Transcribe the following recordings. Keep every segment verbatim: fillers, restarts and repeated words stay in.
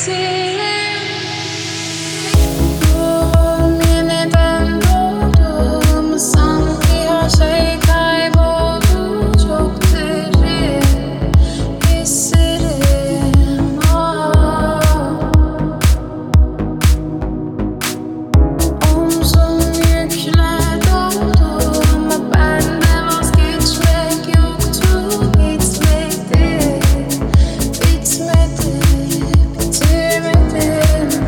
hissettim. Ruhum yeniden doğdu ama sanki her şey kayboldu. Çok derin hislerim. Ah. Omzum yükle doldu ama bende vazgeçmek yoktu. Bitmedi, bitmedi, bitirmedim.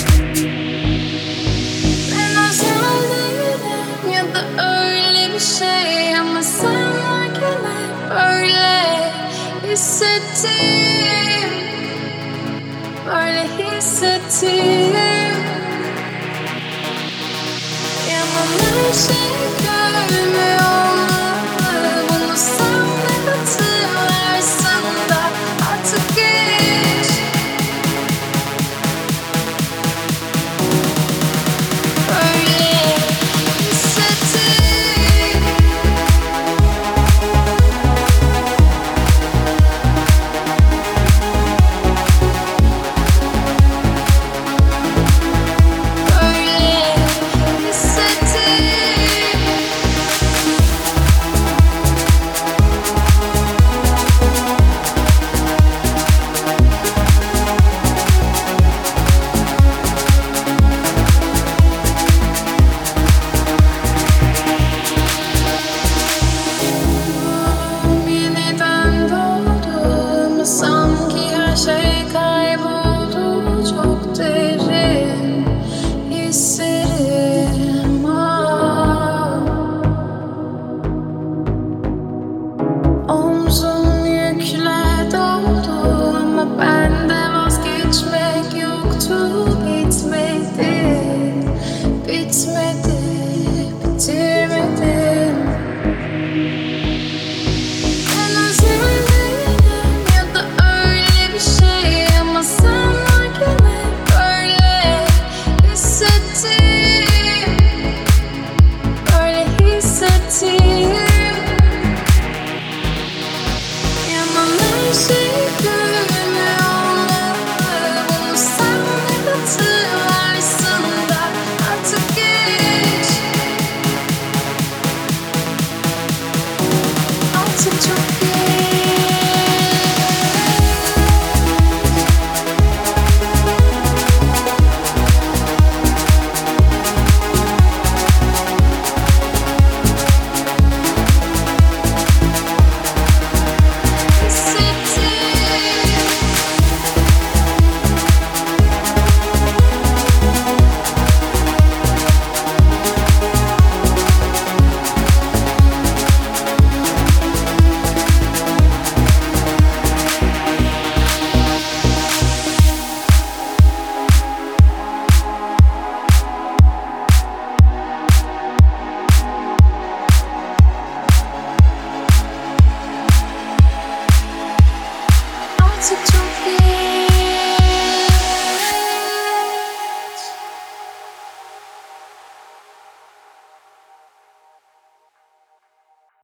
Ben özel değilim ya da öyle bir şey ama sen varken hep öyle hissettim, böyle hissettim. Yalan her şey